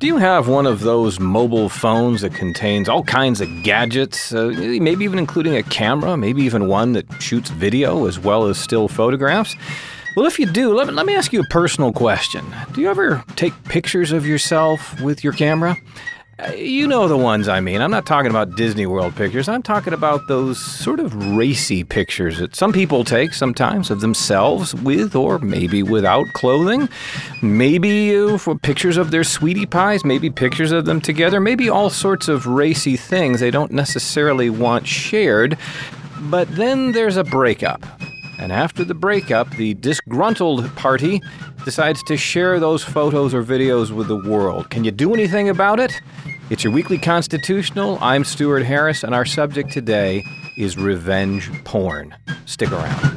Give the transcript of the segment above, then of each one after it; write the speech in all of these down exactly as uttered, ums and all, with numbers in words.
Do you have one of those mobile phones that contains all kinds of gadgets, uh, maybe even including a camera, maybe even one that shoots video as well as still photographs? Well, if you do, let me, let me ask you a personal question. Do you ever take pictures of yourself with your camera? Uh, you know the ones I mean. I'm not talking about Disney World pictures. I'm talking about those sort of racy pictures that some people take sometimes of themselves with or maybe without clothing. Maybe uh, for pictures of their sweetie pies, maybe pictures of them together, maybe all sorts of racy things they don't necessarily want shared. But then there's a breakup. And after the breakup, the disgruntled party decides to share those photos or videos with the world. Can you do anything about it? It's your Weekly Constitutional. I'm Stuart Harris, and our subject today is revenge porn. Stick around.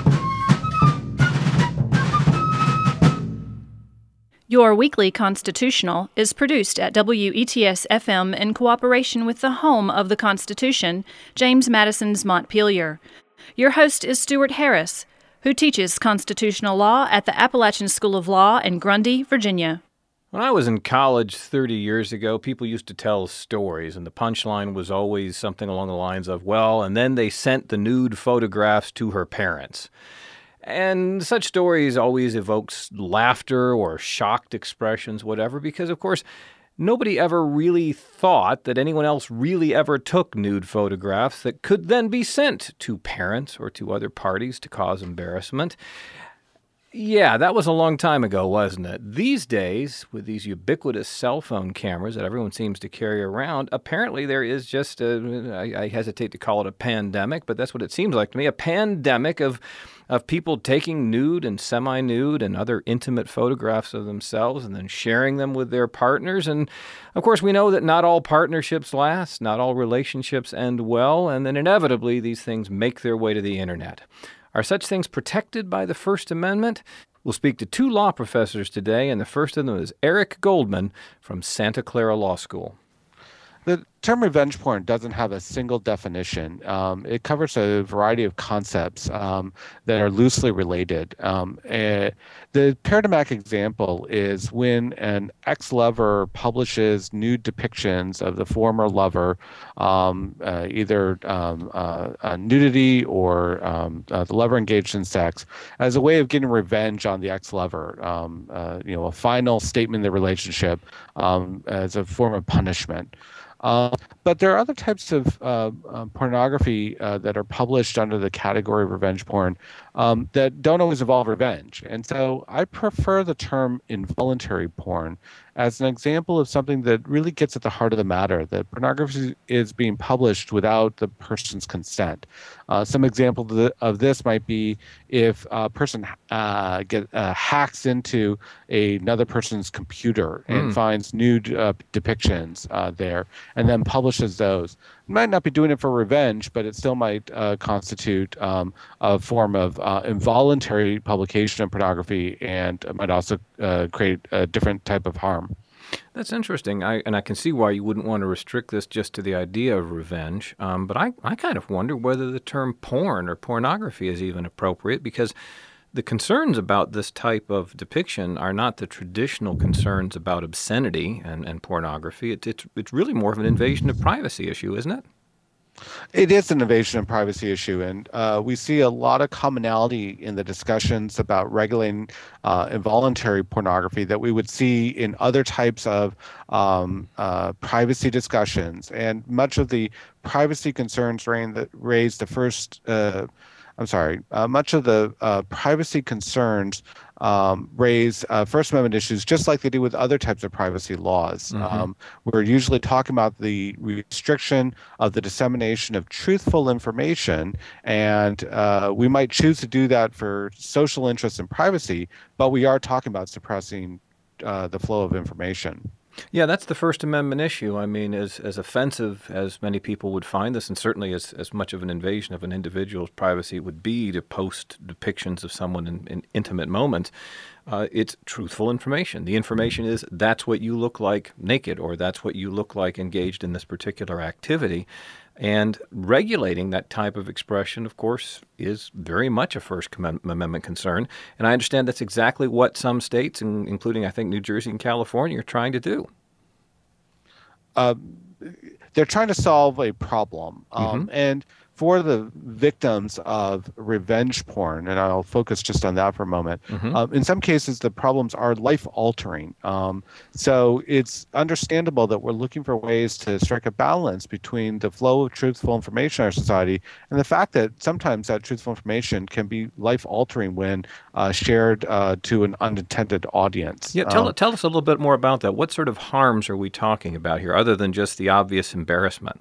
Your Weekly Constitutional is produced at W E T S F M in cooperation with the home of the Constitution, James Madison's Montpelier. Your host is Stuart Harris, who teaches constitutional law at the Appalachian School of Law in Grundy, Virginia. When I was in college thirty years ago, people used to tell stories, and the punchline was always something along the lines of, well, and then they sent the nude photographs to her parents. And such stories always evokes laughter or shocked expressions, whatever, because, of course, nobody ever really thought that anyone else really ever took nude photographs that could then be sent to parents or to other parties to cause embarrassment. Yeah, that was a long time ago, wasn't it? These days, with these ubiquitous cell phone cameras that everyone seems to carry around, apparently there is just a, I, I hesitate to call it a pandemic, but that's what it seems like to me, a pandemic of of people taking nude and semi-nude and other intimate photographs of themselves and then sharing them with their partners. And, of course, we know that not all partnerships last, not all relationships end well, and then inevitably these things make their way to the internet. Are such things protected by the First Amendment? We'll speak to two law professors today, and the first of them is Eric Goldman from Santa Clara Law School. The term revenge porn doesn't have a single definition. Um, it covers a variety of concepts um, that are loosely related. Um, uh, the paradigmatic example is when an ex-lover publishes nude depictions of the former lover, um, uh, either um, uh, uh, nudity or um, uh, the lover engaged in sex, as a way of getting revenge on the ex-lover. Um, uh, you know, a final statement in the relationship um, as a form of punishment. Uh, but there are other types of uh, uh, pornography uh, that are published under the category of revenge porn um, that don't always involve revenge. And so I prefer the term involuntary porn as an example of something that really gets at the heart of the matter, that pornography is being published without the person's consent. Uh, some example of, the, of this might be if a person uh, get, uh, hacks into a, another person's computer and mm. finds nude uh, depictions uh, there and then publishes those. Might not be doing it for revenge, but it still might uh, constitute um, a form of uh, involuntary publication of pornography, and might also uh, create a different type of harm. That's interesting, I, and I can see why you wouldn't want to restrict this just to the idea of revenge, um, but I, I kind of wonder whether the term porn or pornography is even appropriate, because the concerns about this type of depiction are not the traditional concerns about obscenity and, and pornography. It, it's it's really more of an invasion of privacy issue, isn't it? It is an invasion of privacy issue, and uh, we see a lot of commonality in the discussions about regulating uh, involuntary pornography that we would see in other types of um, uh, privacy discussions. And much of the privacy concerns that raised the first uh, I'm sorry, uh, much of the uh, privacy concerns um, raise uh, First Amendment issues just like they do with other types of privacy laws. Mm-hmm. Um, we're usually talking about the restriction of the dissemination of truthful information, and uh, we might choose to do that for social interests and privacy, but we are talking about suppressing uh, the flow of information. Yeah, that's the First Amendment issue. I mean, as as offensive as many people would find this, and certainly as, as much of an invasion of an individual's privacy would be to post depictions of someone in, in intimate moments, uh, it's truthful information. The information is that's what you look like naked, or that's what you look like engaged in this particular activity. And regulating that type of expression, of course, is very much a First Amendment concern. And I understand that's exactly what some states, including, I think, New Jersey and California, are trying to do. uh, they're trying to solve a problem, um, Mm-hmm. and for the victims of revenge porn, and I'll focus just on that for a moment. Mm-hmm. Um, in some cases, the problems are life-altering. Um, so it's understandable that we're looking for ways to strike a balance between the flow of truthful information in our society and the fact that sometimes that truthful information can be life-altering when uh, shared uh, to an unintended audience. Yeah, tell Um, tell us a little bit more about that. What sort of harms are we talking about here, other than just the obvious embarrassment?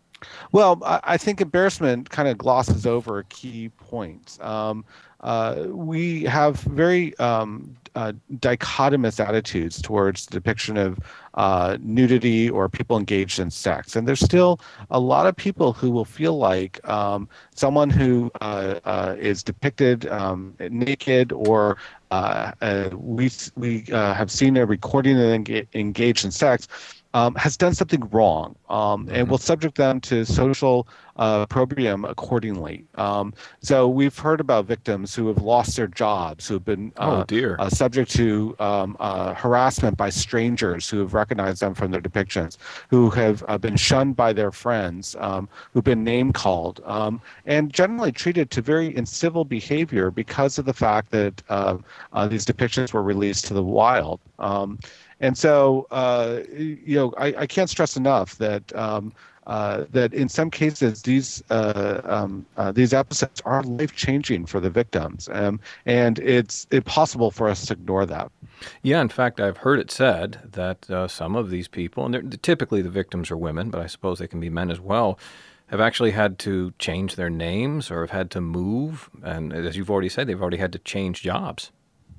Well, I I think embarrassment kind of glosses over key points. Um, uh, we have very um, uh, dichotomous attitudes towards the depiction of uh, nudity or people engaged in sex. And there's still a lot of people who will feel like um, someone who uh, uh, is depicted um, naked or uh, uh, we, we uh, have seen a recording of them enga- engaged in sex um, has done something wrong, um, Mm-hmm. and will subject them to social uh, opprobrium accordingly. Um, so we've heard about victims who have lost their jobs, who have been Oh uh, dear. uh, subject to um, uh, harassment by strangers who have recognized them from their depictions, who have uh, been shunned by their friends, um, who've been name called, um, and generally treated to very incivil behavior because of the fact that uh, uh, these depictions were released to the wild. Um, and so, uh, you know, I, I can't stress enough that um, uh, that in some cases these uh, um, uh, these episodes are life changing for the victims, um, and it's impossible for us to ignore that. Yeah, in fact, I've heard it said that uh, some of these people, and they're, typically the victims are women, but I suppose they can be men as well, have actually had to change their names or have had to move. And as you've already said, they've already had to change jobs.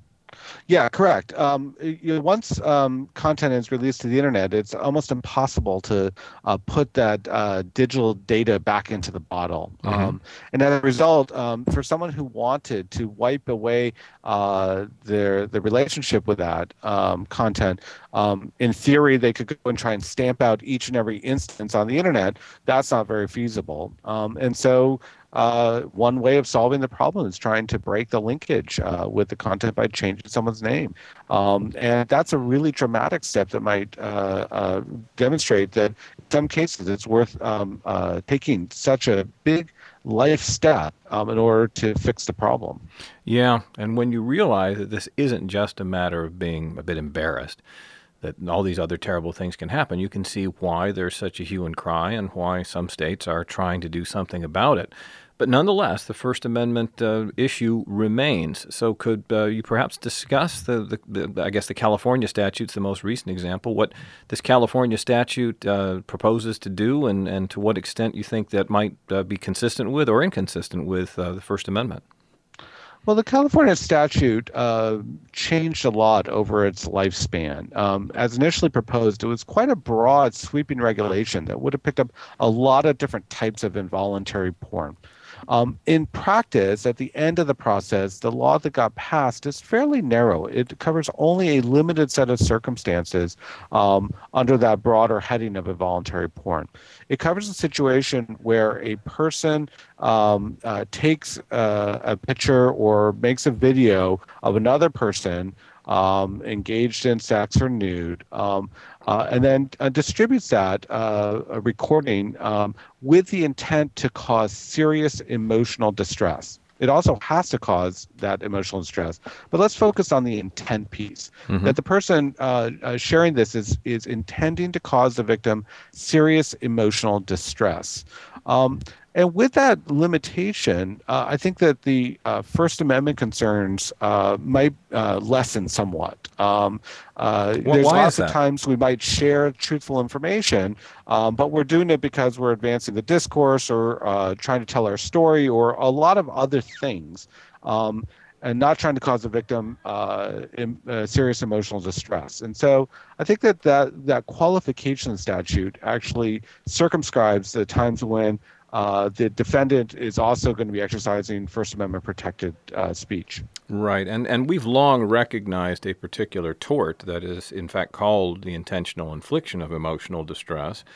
Yeah, correct. Um, you know, once um, content is released to the internet, it's almost impossible to uh, put that uh, digital data back into the bottle. Mm-hmm. Um, and as a result, um, for someone who wanted to wipe away uh, their the relationship with that um, content, um, in theory, they could go and try and stamp out each and every instance on the internet. That's not very feasible. Um, and so Uh, one way of solving the problem is trying to break the linkage uh, with the content by changing someone's name. Um, and that's a really dramatic step that might uh, uh, demonstrate that in some cases it's worth um, uh, taking such a big life step um, in order to fix the problem. Yeah, and when you realize that this isn't just a matter of being a bit embarrassed, that all these other terrible things can happen, you can see why there's such a hue and cry and why some states are trying to do something about it. But nonetheless, the First Amendment uh, issue remains. So could uh, you perhaps discuss the, the, the, I guess, the California statute's the most recent example, what this California statute uh, proposes to do and, and to what extent you think that might uh, be consistent with or inconsistent with uh, the First Amendment? Well, the California statute uh, changed a lot over its lifespan. Um, as initially proposed, it was quite a broad, sweeping regulation that would have picked up a lot of different types of involuntary porn. Um, in practice, at the end of the process, the law that got passed is fairly narrow. It covers only a limited set of circumstances um, under that broader heading of involuntary porn. It covers a situation where a person um, uh, takes uh, a picture or makes a video of another person um, engaged in sex or nude, um, uh, and then uh, distributes that uh, a recording um, with the intent to cause serious emotional distress. It also has to cause that emotional distress. But let's focus on the intent piece. Mm-hmm. That the person uh, uh, sharing this is is intending to cause the victim serious emotional distress. Um, and with that limitation, uh, I think that the uh, First Amendment concerns uh, might uh, lessen somewhat. Um, uh, well, there's why lots is that? of times we might share truthful information, um, but we're doing it because we're advancing the discourse or uh, trying to tell our story or a lot of other things. Um, and not trying to cause the victim uh, in, uh, serious emotional distress. And so I think that, that that qualification statute actually circumscribes the times when uh, the defendant is also going to be exercising First Amendment protected uh, speech. Right, and and we've long recognized a particular tort that is in fact called the intentional infliction of emotional distress.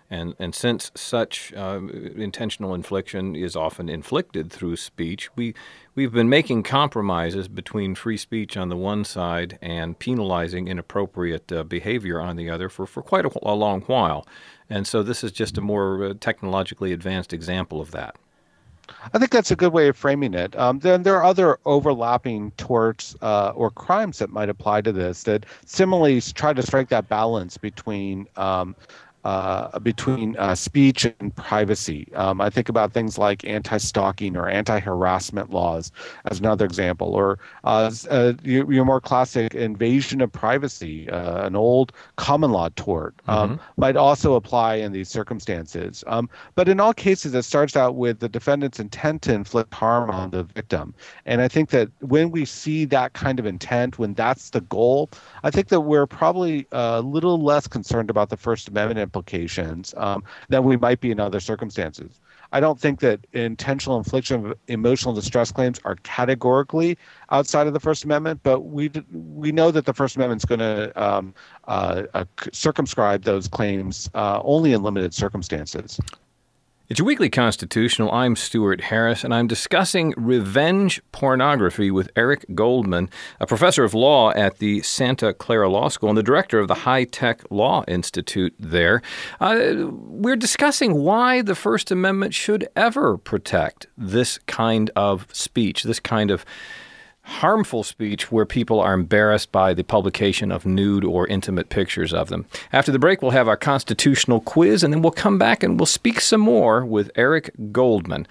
And and since such uh, intentional infliction is often inflicted through speech, we, we've been making compromises between free speech on the one side and penalizing inappropriate uh, behavior on the other for, for quite a, a long while. And so this is just a more uh, technologically advanced example of that. I think that's a good way of framing it. Um, then there are other overlapping torts uh, or crimes that might apply to this that similarly try to strike that balance between um, uh, between uh, speech and privacy. Um, I think about things like anti-stalking or anti-harassment laws as another example, or uh, uh, your, your more classic invasion of privacy, uh, an old common law tort, um, mm-hmm. might also apply in these circumstances. Um, but in all cases, it starts out with the defendant's intent to inflict harm on the victim. And I think that when we see that kind of intent, when that's the goal, I think that we're probably a little less concerned about the First Amendment implications um, than we might be in other circumstances. I don't think that intentional infliction of emotional distress claims are categorically outside of the First Amendment, but we we know that the First Amendment is going to um, uh, uh, circumscribe those claims uh, only in limited circumstances. It's your weekly Constitutional. I'm Stuart Harris, and I'm discussing revenge pornography with Eric Goldman, a professor of law at the Santa Clara Law School and the director of the High Tech Law Institute there. Uh, we're discussing why the First Amendment should ever protect this kind of speech, this kind of harmful speech where people are embarrassed by the publication of nude or intimate pictures of them. After the break, we'll have our constitutional quiz, and then we'll come back and we'll speak some more with Eric Goldman.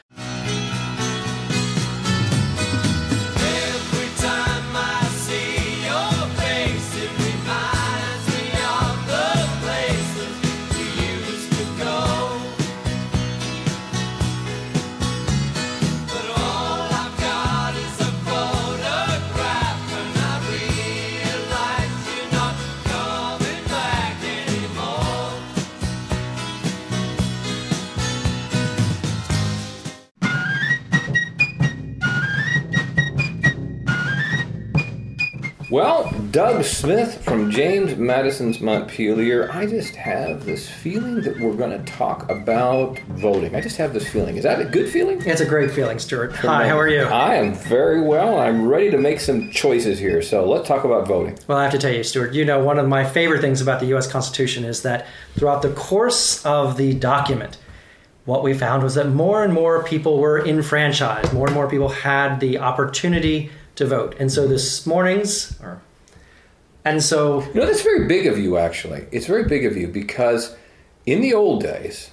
Well, Doug Smith from James Madison's Montpelier, I just have this feeling that we're going to talk about voting. I just have this feeling. Is that a good feeling? It's a great feeling, Stuart. Hi, how are you? I am very well. I'm ready to make some choices here. So let's talk about voting. Well, I have to tell you, Stuart, you know, one of my favorite things about the U S Constitution is that throughout the course of the document, what we found was that more and more people were enfranchised. More and more people had the opportunity to vote. And so this morning's, or, and so... You know, that's very big of you, actually. It's very big of you because in the old days,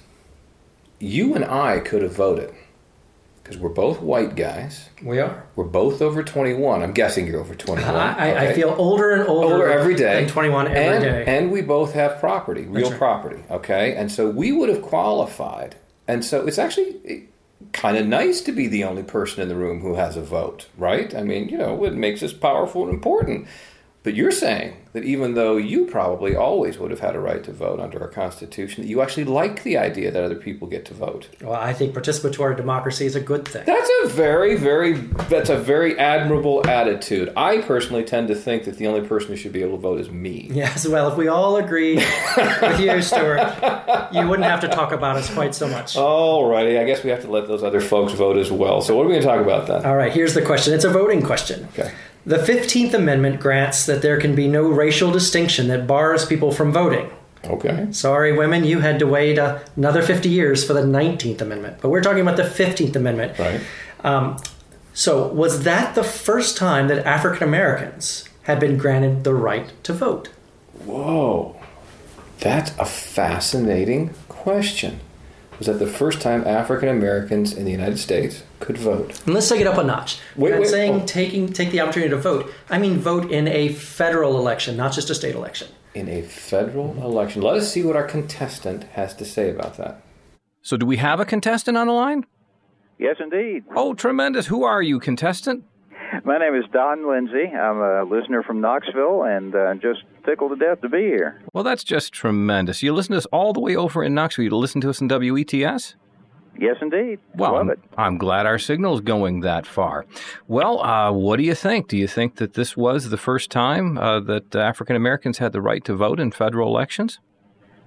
you and I could have voted because we're both white guys. We are. We're both over twenty-one. I'm guessing you're over twenty-one. I, okay. I feel older and older, older every day. And twenty-one every and, day. And we both have property, real right. property, okay? And so we would have qualified. And so it's actually... kind of nice to be the only person in the room who has a vote, right? I mean, you know, it makes us powerful and important. But you're saying that even though you probably always would have had a right to vote under our Constitution, that you actually like the idea that other people get to vote. Well, I think participatory democracy is a good thing. That's a very, very, that's a very admirable attitude. I personally tend to think that the only person who should be able to vote is me. Yes, well, if we all agreed with you, Stuart, you wouldn't have to talk about us quite so much. All righty, I guess we have to let those other folks vote as well. So what are we going to talk about then? All right, here's the question. It's a voting question. Okay. The fifteenth Amendment grants that there can be no racial distinction that bars people from voting. Okay. Sorry, women, you had to wait uh, another fifty years for the nineteenth Amendment. But we're talking about the fifteenth Amendment. Right. Um, so was that the first time that African Americans had been granted the right to vote? Whoa. That's a fascinating question. Was that the first time African Americans in the United States could vote? And let's take it up a notch. Wait, I'm wait, saying oh. taking take the opportunity to vote. I mean vote in a federal election, not just a state election. In a federal election. Let us see what our contestant has to say about that. So do we have a contestant on the line? Yes, indeed. Oh, tremendous. Who are you, contestant? My name is Don Lindsay. I'm a listener from Knoxville and uh, just tickled to death to be here. Well, that's just tremendous. You listen to us all the way over in Knoxville. You listen to us in W E T S? Yes, indeed. Well, Love I'm, it. I'm glad our signal's going that far. Well, uh, what do you think? Do you think that this was the first time uh, that African Americans had the right to vote in federal elections?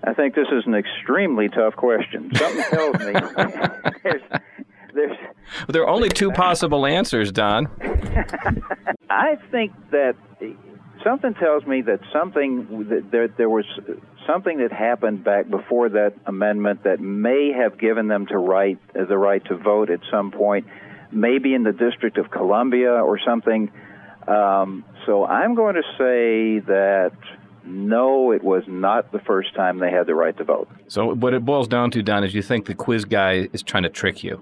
I think this is an extremely tough question. Something tells me there's, there's. There are only two possible answers, Don. I think that something tells me that something that there there was something that happened back before that amendment that may have given them to right uh, the right to vote at some point, maybe in the District of Columbia or something. Um, so I'm going to say that no, it was not the first time they had the right to vote. So what it boils down to, Don, is you think the quiz guy is trying to trick you.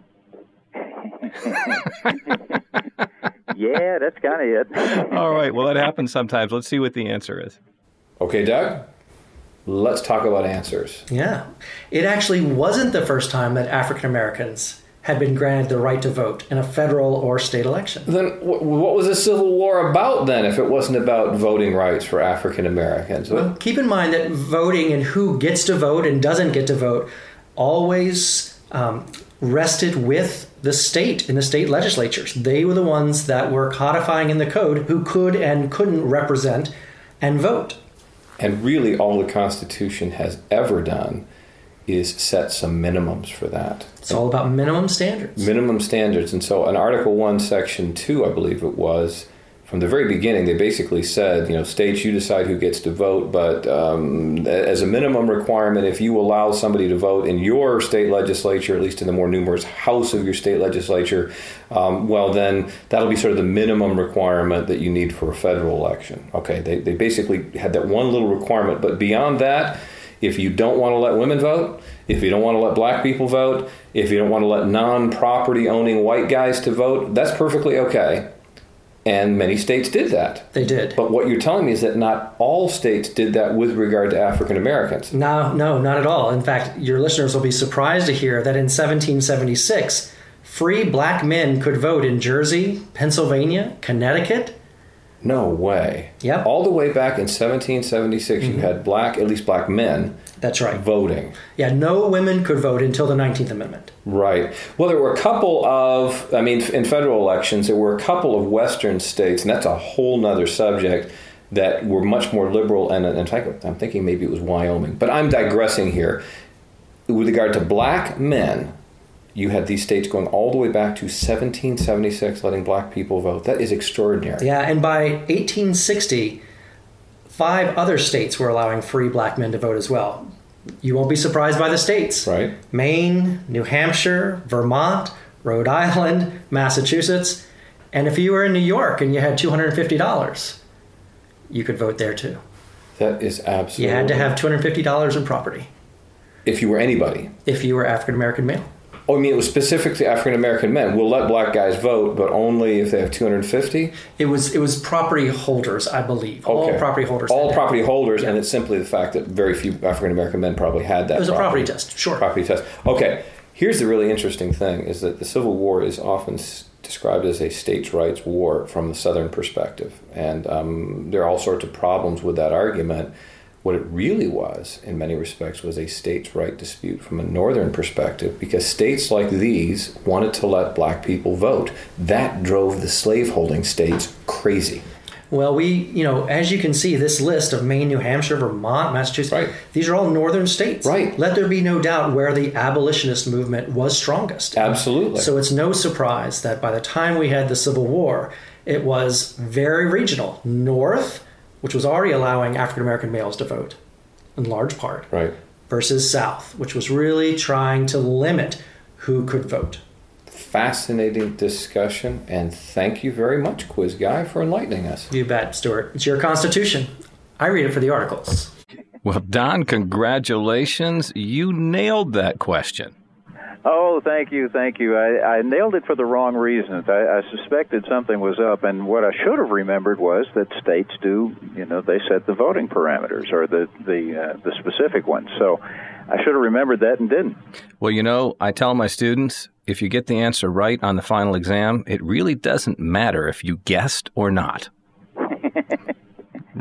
Yeah, that's kind of it. All right, well, that happens sometimes. Let's see what the answer is. Okay, Doug, let's talk about answers. Yeah. It actually wasn't the first time that African Americans had been granted the right to vote in a federal or state election. Then wh- what was the Civil War about then if it wasn't about voting rights for African Americans? Well, keep in mind that voting and who gets to vote and doesn't get to vote always um, rested with the state in the state legislatures. They were the ones that were codifying in the code who could and couldn't represent and vote. And really all the Constitution has ever done is set some minimums for that. It's all about minimum standards. Minimum standards. And so in Article one, Section two, I believe it was, from the very beginning, they basically said, you know, states, you decide who gets to vote, but um, as a minimum requirement, if you allow somebody to vote in your state legislature, at least in the more numerous house of your state legislature, um, well, then that'll be sort of the minimum requirement that you need for a federal election. Okay, they, they basically had that one little requirement, but beyond that, if you don't want to let women vote, if you don't want to let black people vote, if you don't want to let non-property owning white guys to vote, that's perfectly okay. And many states did that. They did. But what you're telling me is that not all states did that with regard to African Americans. No, no, not at all. In fact, your listeners will be surprised to hear that in seventeen seventy-six, free black men could vote in Jersey, Pennsylvania, Connecticut. No way. Yep. All the way back in seventeen seventy-six, mm-hmm. you had black, at least black men, that's right, voting. Yeah, no women could vote until the nineteenth Amendment. Right. Well, there were a couple of, I mean, in federal elections, there were a couple of Western states, and that's a whole nother subject, that were much more liberal. And in fact, I'm thinking maybe it was Wyoming. But I'm digressing here. With regard to black men, you had these states going all the way back to seventeen seventy-six, letting black people vote. That is extraordinary. Yeah, and by eighteen sixty, five other states were allowing free black men to vote as well. You won't be surprised by the states. Right. Maine, New Hampshire, Vermont, Rhode Island, Massachusetts. And if you were in New York and you had two hundred fifty dollars, you could vote there too. That is absolutely... You had to have two hundred fifty dollars in property. If you were anybody. If you were African-American male. Oh, I mean, it was specific to African-American men. We'll let black guys vote, but only if they have two hundred fifty? It was it was property holders, I believe. Okay. All property holders. All property that. holders, Yeah. and it's simply the fact that very few African-American men probably had that. It was property. a property test, sure. Property test. Okay, here's the really interesting thing, is that the Civil War is often s- described as a states' rights war from the Southern perspective. And um, there are all sorts of problems with that argument. What it really was, in many respects, was a states' right dispute from a Northern perspective, because states like these wanted to let black people vote. That drove the slaveholding states crazy. Well, we, you know, as you can see, this list of Maine, New Hampshire, Vermont, Massachusetts, Right. These are all northern states. Right. Let there be no doubt where the abolitionist movement was strongest. Absolutely. So it's no surprise that by the time we had the Civil War, it was very regional. North, which was already allowing African-American males to vote, in large part, Right. versus South, which was really trying to limit who could vote. Fascinating discussion, and thank you very much, Quiz Guy, for enlightening us. You bet, Stuart. It's your Constitution. I read it for the articles. Well, Don, congratulations. You nailed that question. Oh, thank you, thank you. I, I nailed it for the wrong reasons. I, I suspected something was up, and what I should have remembered was that states do, you know, they set the voting parameters or the the uh, the specific ones. So I should have remembered that and didn't. Well, you know, I tell my students, if you get the answer right on the final exam, it really doesn't matter if you guessed or not.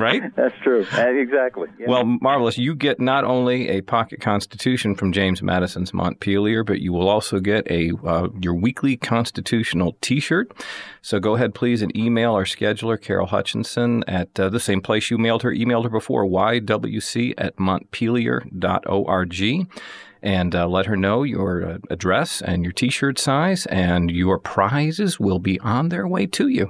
Right? That's true. Uh, exactly. Yeah. Well, marvelous. You get not only a pocket Constitution from James Madison's Montpelier, but you will also get a uh, your weekly Constitutional T-shirt. So go ahead, please, and email our scheduler, Carol Hutchinson, at uh, the same place you mailed her, emailed her before, y w c at montpelier dot org. And uh, let her know your uh, address and your T-shirt size, and your prizes will be on their way to you.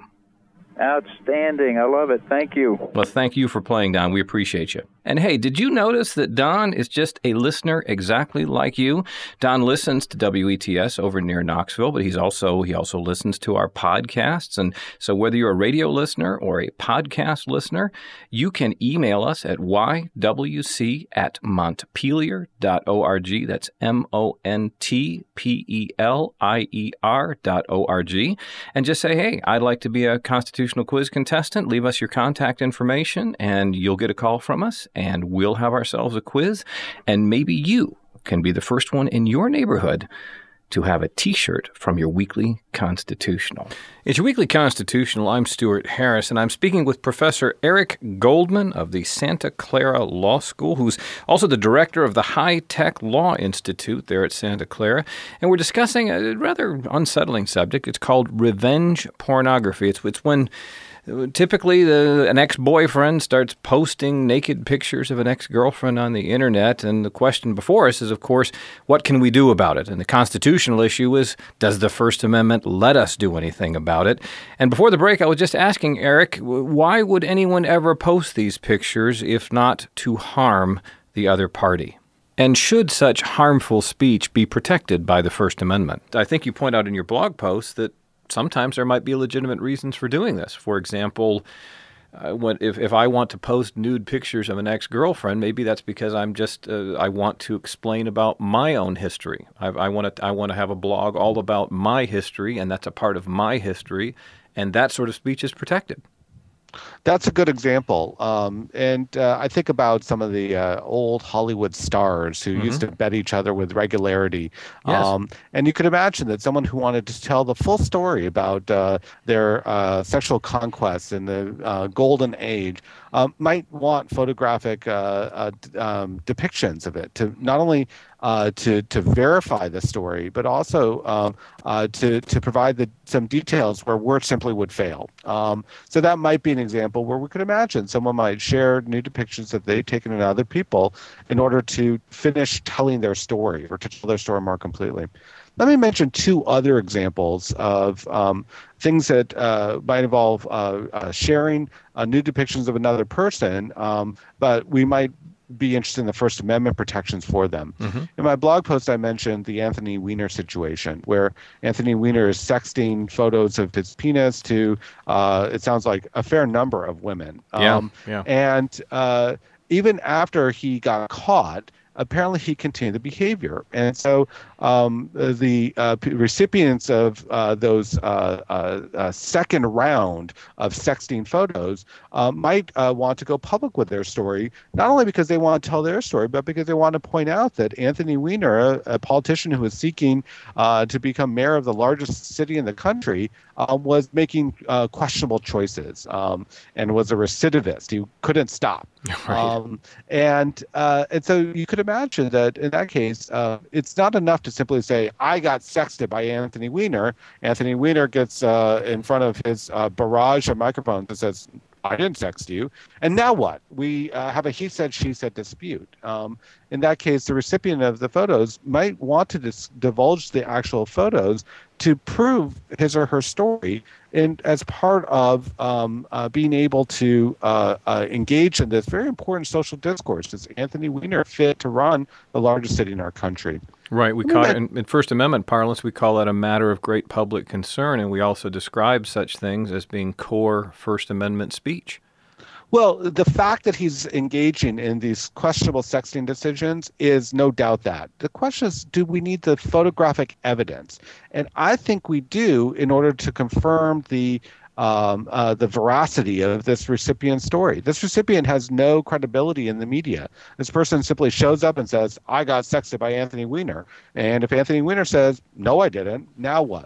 Outstanding. I love it. Thank you. Well, thank you for playing, Don. We appreciate you. And hey, did you notice that Don is just a listener exactly like you? Don listens to W E T S over near Knoxville, but he's also he also listens to our podcasts. And so whether you're a radio listener or a podcast listener, you can email us at y w c at montpelier dot org. That's M O N T P E L I E R dot O R G. And just say, hey, I'd like to be a constitutional quiz contestant. Leave us your contact information, and you'll get a call from us. And we'll have ourselves a quiz, and maybe you can be the first one in your neighborhood to have a T-shirt from your Weekly Constitutional. It's your Weekly Constitutional. I'm Stuart Harris, and I'm speaking with Professor Eric Goldman of the Santa Clara Law School, who's also the director of the High Tech Law Institute there at Santa Clara. And we're discussing a rather unsettling subject. It's called revenge pornography. It's, it's when typically, the, an ex-boyfriend starts posting naked pictures of an ex-girlfriend on the internet, and the question before us is, of course, what can we do about it? And the constitutional issue is, does the First Amendment let us do anything about it? And before the break, I was just asking Eric, why would anyone ever post these pictures if not to harm the other party? And should such harmful speech be protected by the First Amendment? I think you point out in your blog post that sometimes there might be legitimate reasons for doing this. For example, uh, when, if, if I want to post nude pictures of an ex-girlfriend, maybe that's because I'm just uh, I want to explain about my own history. I, I want to I want to have a blog all about my history, and that's a part of my history, and that sort of speech is protected. That's a good example. Um, and uh, I think about some of the uh, old Hollywood stars who mm-hmm. used to bet each other with regularity. Yes. Um, and you could imagine that someone who wanted to tell the full story about uh, their uh, sexual conquests in the uh, golden age um, might want photographic uh, uh, um, depictions of it to not only Uh, to to verify the story, but also um, uh, to to provide the, some details where words simply would fail. Um, so that might be an example where we could imagine someone might share new depictions that they've taken of other people in order to finish telling their story or to tell their story more completely. Let me mention two other examples of um, things that uh, might involve uh, uh, sharing uh, new depictions of another person, um, but we might be interested in the First Amendment protections for them. Mm-hmm. In my blog post, I mentioned the Anthony Weiner situation, where Anthony Weiner is sexting photos of his penis to, uh, it sounds like, a fair number of women. Yeah, um, yeah. And uh, even after he got caught, apparently he continued the behavior. And so um, the uh, recipients of uh, those uh, uh, uh, second round of sexting photos uh, might uh, want to go public with their story, not only because they want to tell their story, but because they want to point out that Anthony Weiner, a, a politician who was seeking uh, to become mayor of the largest city in the country, uh, was making uh, questionable choices um, and was a recidivist. He couldn't stop. Right. Um, and, uh, and so you could imagine that in that case, uh, it's not enough to simply say, I got sexted by Anthony Weiner. Anthony Weiner gets uh, in front of his uh, barrage of microphones and says, I didn't sext you. And now what? We uh, have a he said, she said dispute. Um, in that case, the recipient of the photos might want to dis- divulge the actual photos to prove his or her story in, as part of um, uh, being able to uh, uh, engage in this very important social discourse. Is Anthony Weiner fit to run the largest city in our country? Right. We call it, in, in First Amendment parlance, we call that a matter of great public concern, and we also describe such things as being core First Amendment speech. Well, the fact that he's engaging in these questionable sexting decisions is no doubt that. The question is, do we need the photographic evidence? And I think we do in order to confirm the um, uh, the veracity of this recipient's story. This recipient has no credibility in the media. This person simply shows up and says, I got sexted by Anthony Weiner. And if Anthony Weiner says, no, I didn't, now what?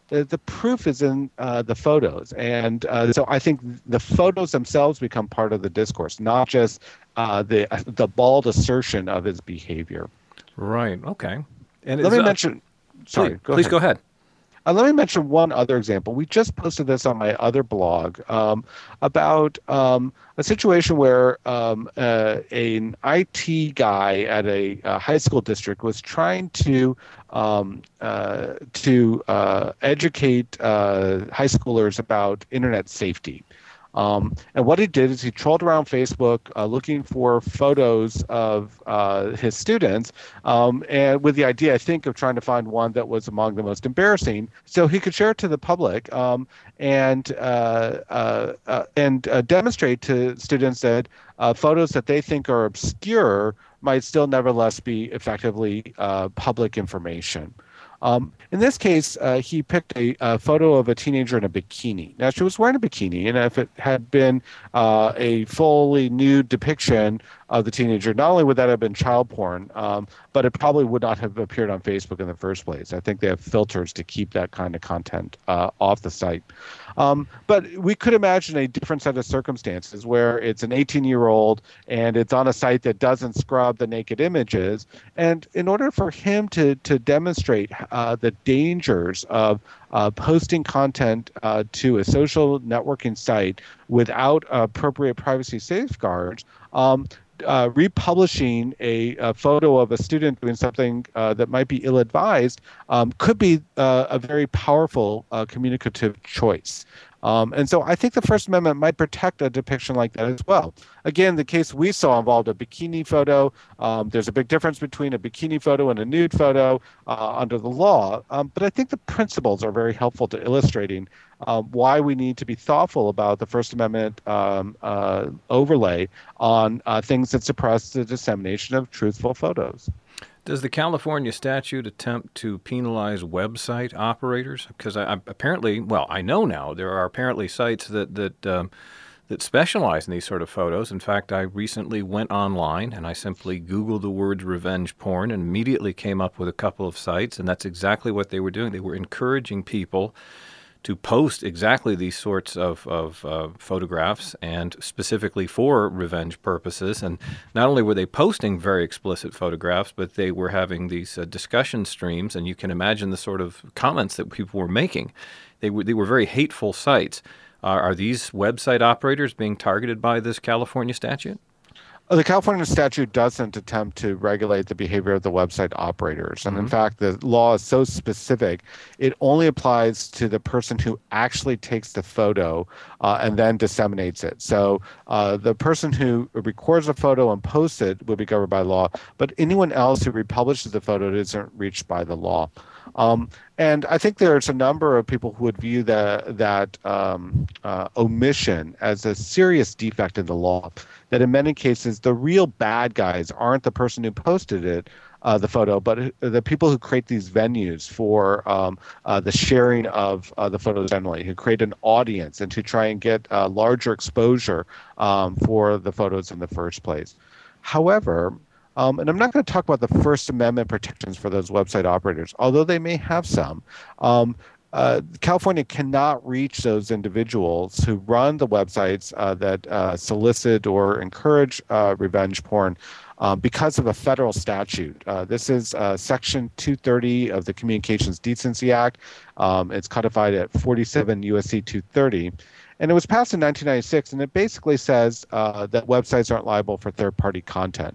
the, the proof is in uh, the photos. And uh, so I think the photos themselves become part of the discourse, not just uh, the the bald assertion of his behavior. Right. Okay. And let me uh, mention. Sorry. Please go please ahead. go ahead. Uh, let me mention one other example. We just posted this on my other blog um, about um, a situation where um, uh, an I T guy at a, a high school district was trying to um, uh, to uh, educate uh, high schoolers about internet safety. Um, and what he did is he trolled around Facebook uh, looking for photos of uh, his students, um, and with the idea, I think, of trying to find one that was among the most embarrassing, so he could share it to the public um, and uh, uh, uh, and uh, demonstrate to students that uh, photos that they think are obscure might still nevertheless be effectively uh, public information. Um, in this case, uh, he picked a, a photo of a teenager in a bikini. Now, she was wearing a bikini, and if it had been uh, a fully nude depiction of the teenager, not only would that have been child porn, um, but it probably would not have appeared on Facebook in the first place. I think they have filters to keep that kind of content uh, off the site. Um, but we could imagine a different set of circumstances where it's an eighteen-year-old and it's on a site that doesn't scrub the naked images. And in order for him to, to demonstrate uh, the dangers of uh, posting content uh, to a social networking site without appropriate privacy safeguards, um, Uh, republishing a, a photo of a student doing something uh, that might be ill-advised um, could be uh, a very powerful uh, communicative choice. Um, and so I think the First Amendment might protect a depiction like that as well. Again, the case we saw involved a bikini photo. Um, there's a big difference between a bikini photo and a nude photo uh, under the law. Um, but I think the principles are very helpful to illustrating uh, why we need to be thoughtful about the First Amendment um, uh, overlay on uh, things that suppress the dissemination of truthful photos. Does the California statute attempt to penalize website operators? Because I, I, apparently, well, I know now there are apparently sites that that um, that specialize in these sort of photos. In fact, I recently went online and I simply Googled the words revenge porn and immediately came up with a couple of sites, and that's exactly what they were doing. They were encouraging people to post exactly these sorts of, of uh, photographs, and specifically for revenge purposes. And not only were they posting very explicit photographs, but they were having these uh, discussion streams, and you can imagine the sort of comments that people were making. They were, they were very hateful sites. Uh, are these website operators being targeted by this California statute? The California statute doesn't attempt to regulate the behavior of the website operators. And mm-hmm. in fact, the law is so specific, it only applies to the person who actually takes the photo uh, and then disseminates it. So uh, the person who records a photo and posts it would be covered by law, but anyone else who republishes the photo isn't reached by the law. Um, and I think there's a number of people who would view that, that um, uh, omission as a serious defect in the law, that in many cases the real bad guys aren't the person who posted it, uh, the photo, but the people who create these venues for um, uh, the sharing of uh, the photos generally, who create an audience and to try and get uh, larger exposure um, for the photos in the first place. However, Um, and I'm not going to talk about the First Amendment protections for those website operators, although they may have some. Um, uh, California cannot reach those individuals who run the websites uh, that uh, solicit or encourage uh, revenge porn uh, because of a federal statute. Uh, this is uh, Section two thirty of the Communications Decency Act. Um, it's codified at forty-seven U S C two thirty. And it was passed in nineteen ninety-six, and it basically says uh, that websites aren't liable for third-party content.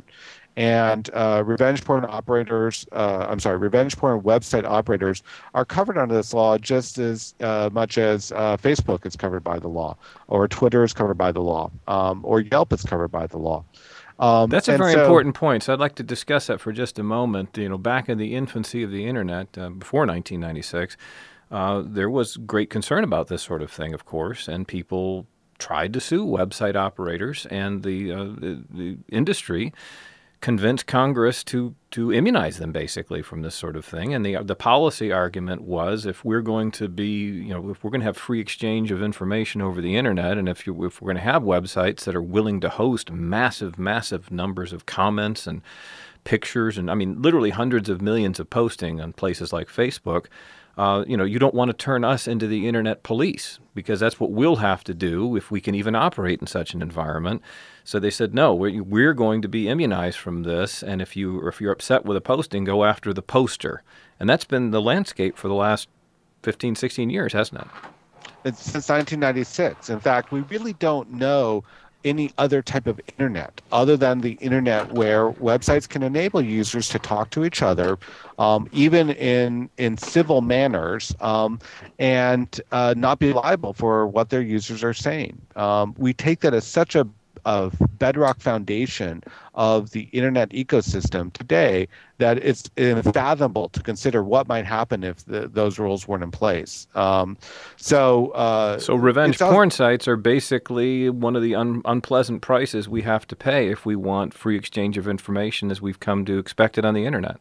And uh, revenge porn operators, uh, I'm sorry, revenge porn website operators are covered under this law just as uh, much as uh, Facebook is covered by the law, or Twitter is covered by the law, um, or Yelp is covered by the law. Um, That's a very so, important point. So I'd like to discuss that for just a moment. You know, back in the infancy of the internet, uh, before nineteen ninety-six, uh, there was great concern about this sort of thing, of course, and people tried to sue website operators, and the uh, the, the industry convinced Congress to to immunize them basically from this sort of thing. And the the policy argument was, if we're going to be, you know, if we're going to have free exchange of information over the internet, and if you if we're going to have websites that are willing to host massive, massive numbers of comments and pictures, and I mean literally hundreds of millions of posting on places like Facebook, uh, you know, you don't want to turn us into the internet police, because that's what we'll have to do if we can even operate in such an environment. So they said, no, we're, we're going to be immunized from this, and if, you, or if you're upset with a posting, go after the poster. And that's been the landscape for the last fifteen, sixteen years, hasn't it? It's since nineteen ninety-six. In fact, we really don't know any other type of internet other than the internet where websites can enable users to talk to each other, um, even in in civil manners, um, and uh, not be liable for what their users are saying. Um, we take that as such a, a bedrock foundation of the internet ecosystem today that it's unfathomable to consider what might happen if the, those rules weren't in place. Um, so, uh, so revenge porn sites are basically one of the un- unpleasant prices we have to pay if we want free exchange of information as we've come to expect it on the internet.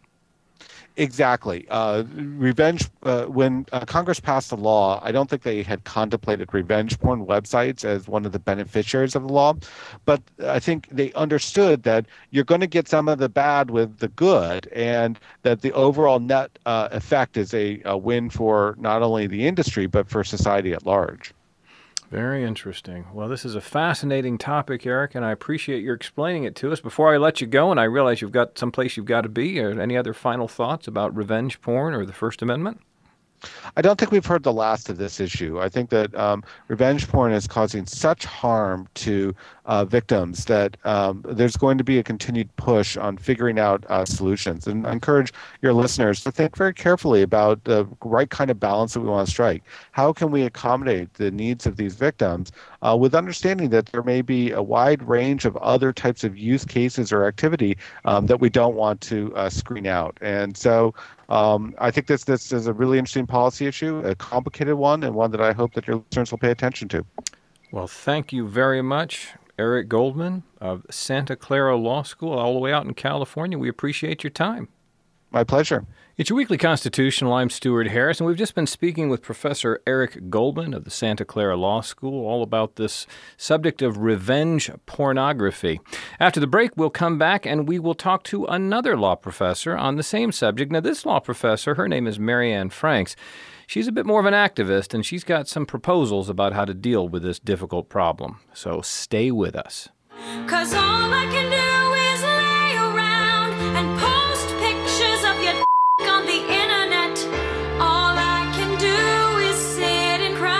Exactly. Uh, revenge, uh, when uh, Congress passed the law, I don't think they had contemplated revenge porn websites as one of the beneficiaries of the law. But I think they understood that you're going to get some of the bad with the good, and that the overall net uh, effect is a, a win for not only the industry, but for society at large. Very interesting. Well, this is a fascinating topic, Eric, and I appreciate your explaining it to us. Before I let you go, and I realize you've got someplace you've got to be, or any other final thoughts about revenge porn or the First Amendment? I don't think we've heard the last of this issue. I think that um, revenge porn is causing such harm to uh, victims that um, there's going to be a continued push on figuring out uh, solutions. And I encourage your listeners to think very carefully about the right kind of balance that we want to strike. How can we accommodate the needs of these victims uh, with understanding that there may be a wide range of other types of use cases or activity um, that we don't want to uh, screen out. And so Um, I think this this is a really interesting policy issue, a complicated one, and one that I hope that your listeners will pay attention to. Well, thank you very much, Eric Goldman of Santa Clara Law School, all the way out in California. We appreciate your time. My pleasure. It's your Weekly Constitutional. I'm Stuart Harris, and we've just been speaking with Professor Eric Goldman of the Santa Clara Law School all about this subject of revenge pornography. After the break, we'll come back and we will talk to another law professor on the same subject. Now, this law professor, her name is Marianne Franks. She's a bit more of an activist, and she's got some proposals about how to deal with this difficult problem. So stay with us. 'Cause all I can do is lay around and post pictures of your on the internet. All I can do is sit and cry.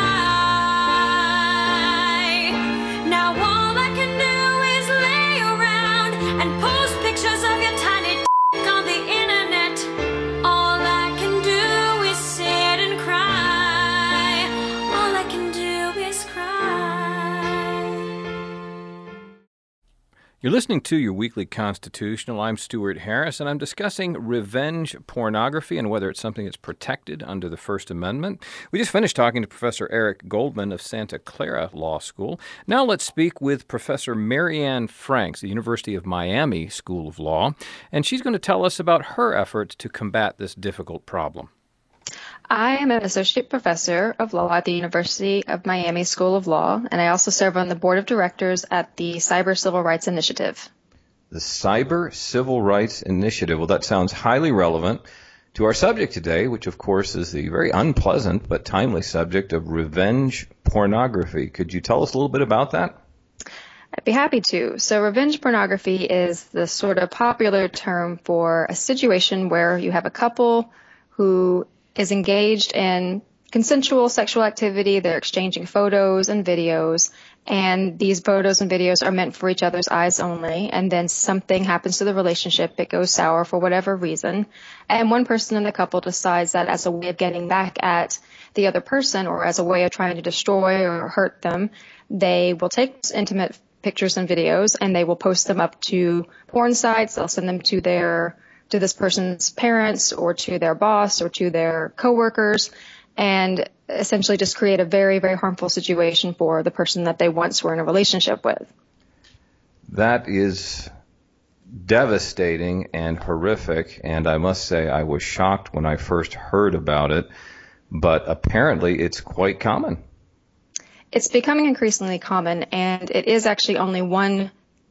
Now all I can do is lay around and post pictures of your tiny on the internet. All I can do is sit and cry. All I can do is cry. You're listening to your Weekly Constitutional. I'm Stuart Harris, and I'm discussing revenge pornography and whether it's something that's protected under the First Amendment. We just finished talking to Professor Eric Goldman of Santa Clara Law School. Now let's speak with Professor Marianne Franks, the University of Miami School of Law, and she's going to tell us about her efforts to combat this difficult problem. I am an associate professor of law at the University of Miami School of Law, and I also serve on the board of directors at the Cyber Civil Rights Initiative. The Cyber Civil Rights Initiative. Well, that sounds highly relevant to our subject today, which of course is the very unpleasant but timely subject of revenge pornography. Could you tell us a little bit about that? I'd be happy to. So revenge pornography is the sort of popular term for a situation where you have a couple who is engaged in consensual sexual activity. They're exchanging photos and videos, and these photos and videos are meant for each other's eyes only. And then something happens to the relationship. It goes sour for whatever reason. And one person in the couple decides that as a way of getting back at the other person, or as a way of trying to destroy or hurt them, they will take intimate pictures and videos and they will post them up to porn sites. They'll send them to their to this person's parents or to their boss or to their coworkers, and essentially just create a very, very harmful situation for the person that they once were in a relationship with. That is devastating and horrific, and I must say I was shocked when I first heard about it, but apparently it's quite common. It's becoming increasingly common, and it is actually only one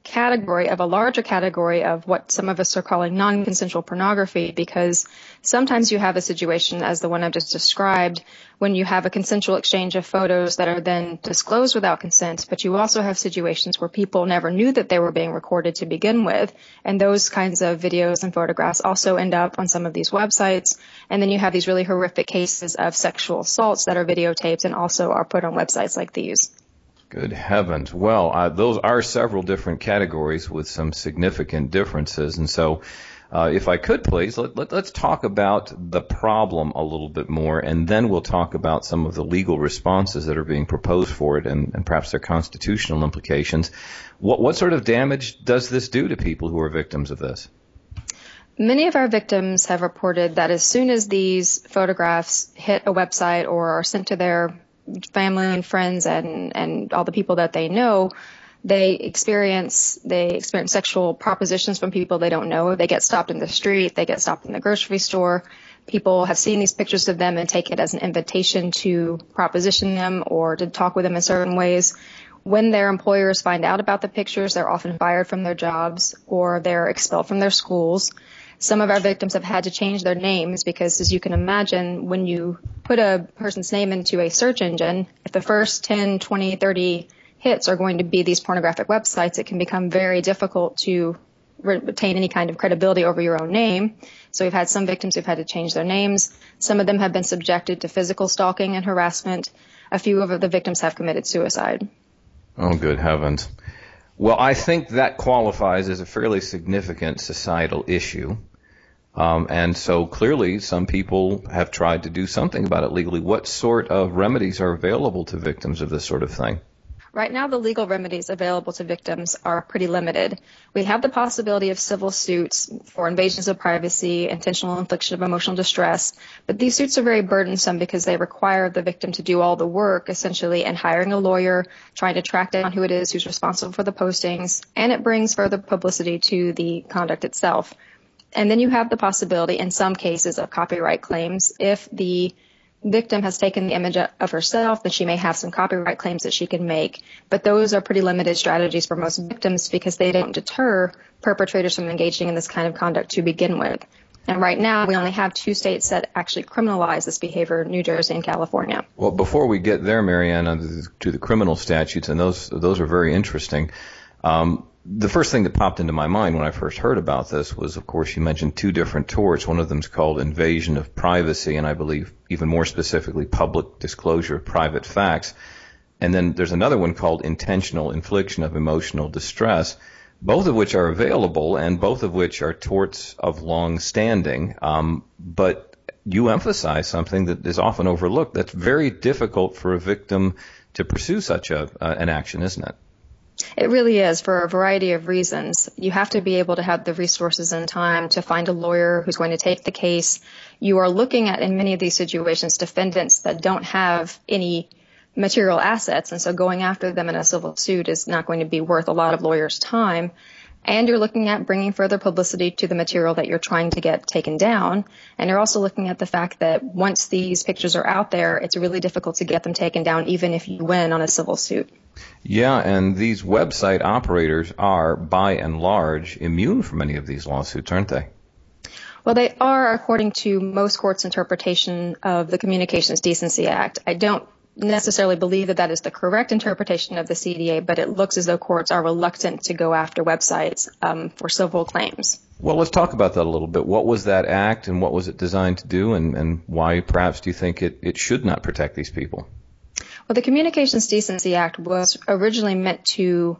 category of a larger category of what some of us are calling non-consensual pornography, because sometimes you have a situation as the one I've just described when you have a consensual exchange of photos that are then disclosed without consent, but you also have situations where people never knew that they were being recorded to begin with, and those kinds of videos and photographs also end up on some of these websites. And then you have these really horrific cases of sexual assaults that are videotaped and also are put on websites like these. Good heavens. Well, uh, those are several different categories with some significant differences. And so uh, if I could, please, let, let, let's talk about the problem a little bit more, and then we'll talk about some of the legal responses that are being proposed for it and, and perhaps their constitutional implications. What, what sort of damage does this do to people who are victims of this? Many of our victims have reported that as soon as these photographs hit a website or are sent to their family and friends and, and all the people that they know, they experience they experience sexual propositions from people they don't know. They get stopped in the street. They get stopped in the grocery store. People have seen these pictures of them and take it as an invitation to proposition them or to talk with them in certain ways. When their employers find out about the pictures, they're often fired from their jobs or they're expelled from their schools. Some of our victims have had to change their names because, as you can imagine, when you put a person's name into a search engine, if the first ten, twenty, thirty hits are going to be these pornographic websites, it can become very difficult to retain any kind of credibility over your own name. So we've had some victims who've had to change their names. Some of them have been subjected to physical stalking and harassment. A few of the victims have committed suicide. Oh, good heavens. Well, I think that qualifies as a fairly significant societal issue. Um, and so clearly some people have tried to do something about it legally. What sort of remedies are available to victims of this sort of thing? Right now, the legal remedies available to victims are pretty limited. We have the possibility of civil suits for invasions of privacy, intentional infliction of emotional distress, but these suits are very burdensome because they require the victim to do all the work, essentially, and hiring a lawyer, trying to track down who it is who's responsible for the postings, and it brings further publicity to the conduct itself. And then you have the possibility, in some cases, of copyright claims. If the victim has taken the image of herself, then she may have some copyright claims that she can make. But those are pretty limited strategies for most victims because they don't deter perpetrators from engaging in this kind of conduct to begin with. And right now, we only have two states that actually criminalize this behavior, New Jersey and California. Well, before we get there, Marianne, to the criminal statutes, and those those are very interesting, um, the first thing that popped into my mind when I first heard about this was, of course, you mentioned two different torts. One of them is called invasion of privacy, and I believe even more specifically public disclosure of private facts. And then there's another one called intentional infliction of emotional distress, both of which are available and both of which are torts of long standing. Um, but you emphasize something that is often overlooked. That's very difficult for a victim to pursue such a, uh, an action, isn't it? It really is, for a variety of reasons. You have to be able to have the resources and time to find a lawyer who's going to take the case. You are looking at, in many of these situations, defendants that don't have any material assets, and so going after them in a civil suit is not going to be worth a lot of lawyers' time. And you're looking at bringing further publicity to the material that you're trying to get taken down. And you're also looking at the fact that once these pictures are out there, it's really difficult to get them taken down, even if you win on a civil suit. Yeah, and these website operators are, by and large, immune from any of these lawsuits, aren't they? Well, they are, according to most courts' interpretation of the Communications Decency Act. I don't necessarily believe that that is the correct interpretation of the C D A, but it looks as though courts are reluctant to go after websites um, for civil claims. Well, let's talk about that a little bit. What was that act and what was it designed to do, and, and why perhaps do you think it, it should not protect these people? Well, the Communications Decency Act was originally meant to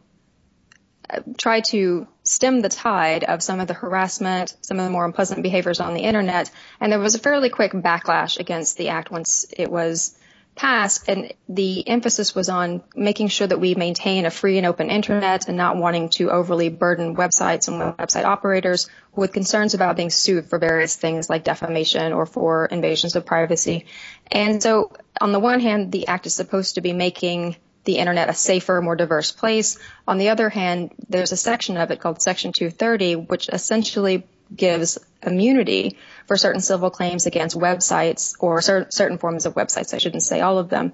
uh, try to stem the tide of some of the harassment, some of the more unpleasant behaviors on the Internet, and there was a fairly quick backlash against the act once it was passed, and the emphasis was on making sure that we maintain a free and open Internet and not wanting to overly burden websites and website operators with concerns about being sued for various things like defamation or for invasions of privacy. And so on the one hand, the act is supposed to be making the Internet a safer, more diverse place. On the other hand, there's a section of it called Section two thirty, which essentially gives immunity for certain civil claims against websites or cer- certain forms of websites. I shouldn't say all of them.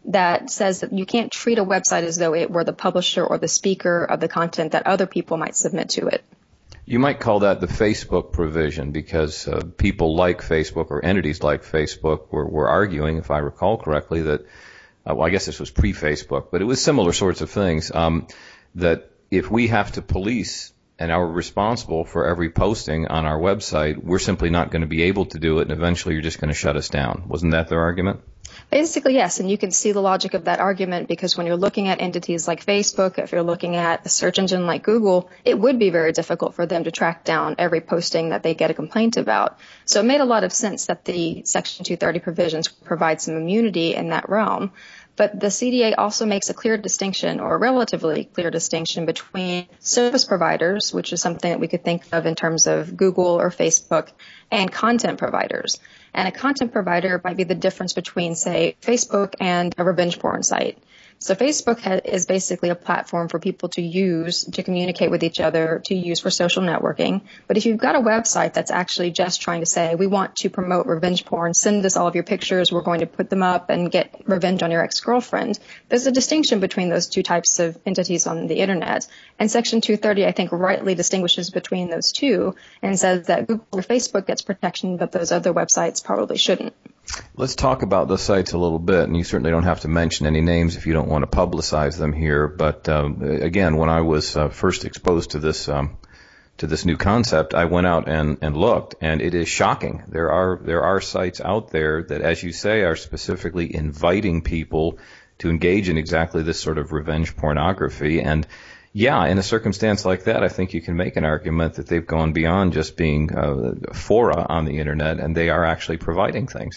that says that you can't treat a website as though it were the publisher or the speaker of the content that other people might submit to it. You might call that the Facebook provision, because uh, people like Facebook, or entities like Facebook, were, were arguing, if I recall correctly, that, uh, well, I guess this was pre-Facebook, but it was similar sorts of things, um, that if we have to police and are responsible for every posting on our website, we're simply not going to be able to do it, and eventually you're just going to shut us down. Wasn't that their argument? Basically, yes, and you can see the logic of that argument, because when you're looking at entities like Facebook, if you're looking at a search engine like Google, it would be very difficult for them to track down every posting that they get a complaint about. So it made a lot of sense that the Section two thirty provisions provide some immunity in that realm. But the C D A also makes a clear distinction, or a relatively clear distinction, between service providers, which is something that we could think of in terms of Google or Facebook, and content providers. And a content provider might be the difference between, say, Facebook and a revenge porn site. So Facebook ha- is basically a platform for people to use to communicate with each other, to use for social networking. But if you've got a website that's actually just trying to say, we want to promote revenge porn, send us all of your pictures, we're going to put them up and get revenge on your ex-girlfriend, there's a distinction between those two types of entities on the internet. And Section two thirty, I think, rightly distinguishes between those two and says that Google or Facebook gets protection, but those other websites probably shouldn't. Let's talk about the sites a little bit, and you certainly don't have to mention any names if you don't want to publicize them here. But um, again, when I was uh, first exposed to this um, to this new concept, I went out and, and looked, and it is shocking. There are there are sites out there that, as you say, are specifically inviting people to engage in exactly this sort of revenge pornography. And yeah, in a circumstance like that, I think you can make an argument that they've gone beyond just being uh, fora on the internet, and they are actually providing things.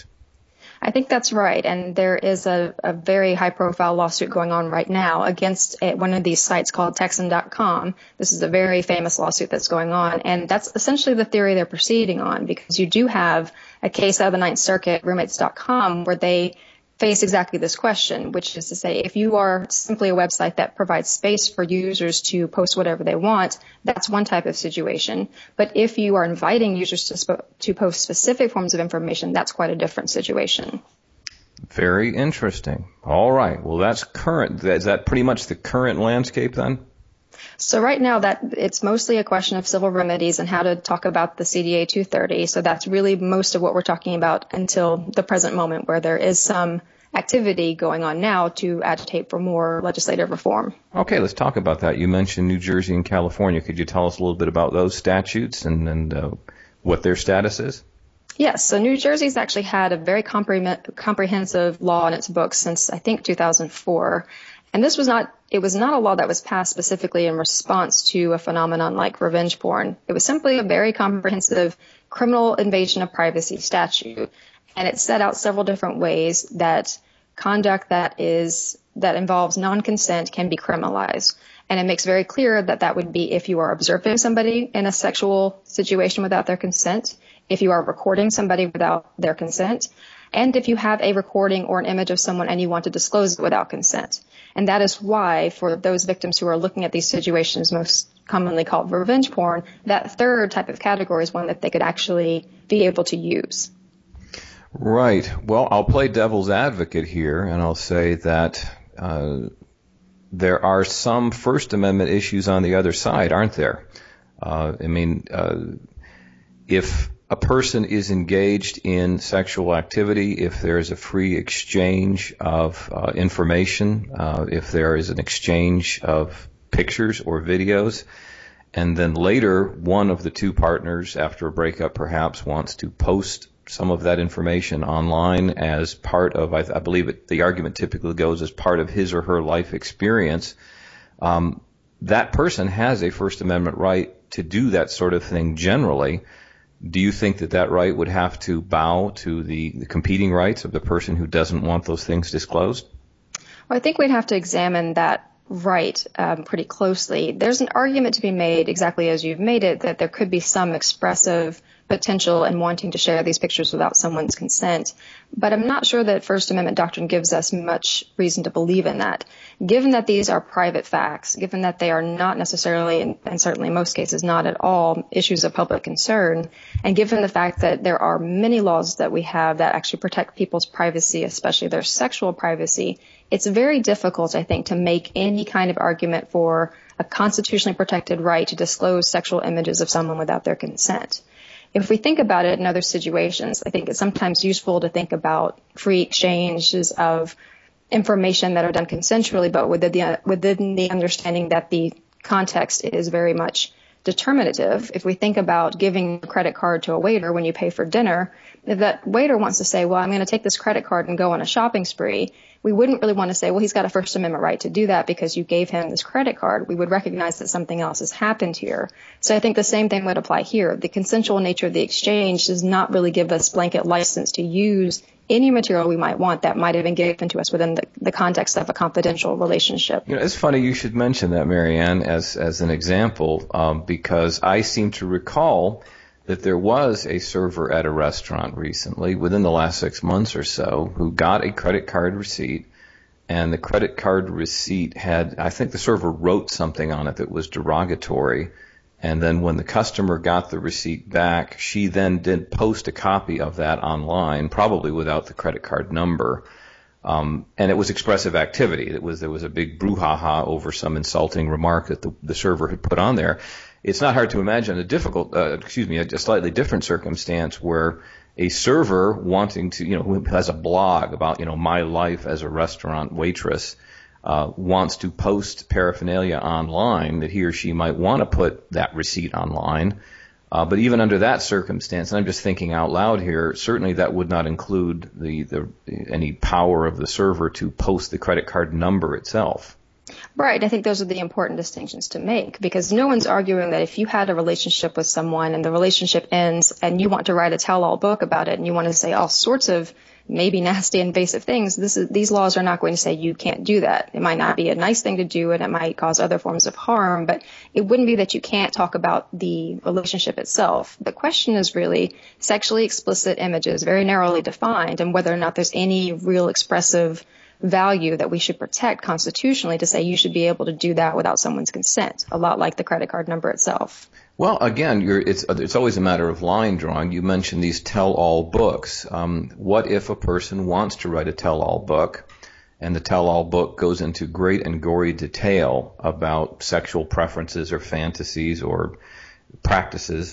I think that's right, and there is a, a very high-profile lawsuit going on right now against a, one of these sites called Texan dot com. This is a very famous lawsuit that's going on, and that's essentially the theory they're proceeding on, because you do have a case out of the Ninth Circuit, roommates dot com, where they face exactly this question, which is to say, if you are simply a website that provides space for users to post whatever they want, that's one type of situation. But if you are inviting users to, sp- to post specific forms of information, that's quite a different situation. Very interesting. All right. Well, that's current. Is that pretty much the current landscape then? So right now, that it's mostly a question of civil remedies and how to talk about the C D A two thirty. So that's really most of what we're talking about until the present moment, where there is some activity going on now to agitate for more legislative reform. Okay, let's talk about that. You mentioned New Jersey and California. Could you tell us a little bit about those statutes and, and uh, what their status is? Yes, so New Jersey's actually had a very compre- comprehensive law in its books since, I think, two thousand four. And this was not, it was not a law that was passed specifically in response to a phenomenon like revenge porn. It was simply a very comprehensive criminal invasion of privacy statute. And it set out several different ways that conduct that is, that involves non-consent can be criminalized. And it makes very clear that that would be if you are observing somebody in a sexual situation without their consent, if you are recording somebody without their consent, and if you have a recording or an image of someone and you want to disclose it without consent. And that is why, for those victims who are looking at these situations, most commonly called revenge porn, that third type of category is one that they could actually be able to use. Right. Well, I'll play devil's advocate here, and I'll say that uh, there are some First Amendment issues on the other side, aren't there? Uh, I mean, uh, if a person is engaged in sexual activity, if there is a free exchange of uh, information, uh, if there is an exchange of pictures or videos, and then later one of the two partners, after a breakup perhaps, wants to post some of that information online as part of, I, I believe it, the argument typically goes as part of his or her life experience, um, that person has a First Amendment right to do that sort of thing generally. Do you think that that right would have to bow to the, the competing rights of the person who doesn't want those things disclosed? Well, I think we'd have to examine that right um, pretty closely. There's an argument to be made, exactly as you've made it, that there could be some expressive potential in wanting to share these pictures without someone's consent. But I'm not sure that First Amendment doctrine gives us much reason to believe in that. Given that these are private facts, given that they are not necessarily, and certainly in most cases not at all, issues of public concern, and given the fact that there are many laws that we have that actually protect people's privacy, especially their sexual privacy, it's very difficult, I think, to make any kind of argument for a constitutionally protected right to disclose sexual images of someone without their consent. If we think about it in other situations, I think it's sometimes useful to think about free exchanges of information that are done consensually, but within the, within the understanding that the context is very much determinative. If we think about giving a credit card to a waiter when you pay for dinner, if that waiter wants to say, well, I'm going to take this credit card and go on a shopping spree, we wouldn't really want to say, well, he's got a First Amendment right to do that because you gave him this credit card. We would recognize that something else has happened here. So I think the same thing would apply here. The consensual nature of the exchange does not really give us blanket license to use any material we might want that might have been given to us within the, the context of a confidential relationship. You know, it's funny you should mention that, Marianne, as as an example, um, because I seem to recall that there was a server at a restaurant recently, within the last six months or so, who got a credit card receipt, and the credit card receipt had, I think the server wrote something on it that was derogatory. And then when the customer got the receipt back, she then did post a copy of that online, probably without the credit card number. Um, and it was expressive activity. It was, there was a big brouhaha over some insulting remark that the, the server had put on there. It's not hard to imagine a difficult, uh, excuse me, a, a slightly different circumstance where a server wanting to, you know, who has a blog about, you know, my life as a restaurant waitress, Uh, wants to post paraphernalia online that he or she might want to put that receipt online. Uh, but even under that circumstance, and I'm just thinking out loud here, certainly that would not include the, the any power of the server to post the credit card number itself. Right. I think those are the important distinctions to make, because no one's arguing that if you had a relationship with someone and the relationship ends and you want to write a tell-all book about it and you want to say all sorts of maybe nasty, invasive things, this is, these laws are not going to say you can't do that. It might not be a nice thing to do, and it might cause other forms of harm, but it wouldn't be that you can't talk about the relationship itself. The question is really sexually explicit images, very narrowly defined, and whether or not there's any real expressive value that we should protect constitutionally to say you should be able to do that without someone's consent, a lot like the credit card number itself. Well, again, you're, it's it's always a matter of line drawing. You mentioned these tell-all books. Um, what if a person wants to write a tell-all book, and the tell-all book goes into great and gory detail about sexual preferences or fantasies or practices?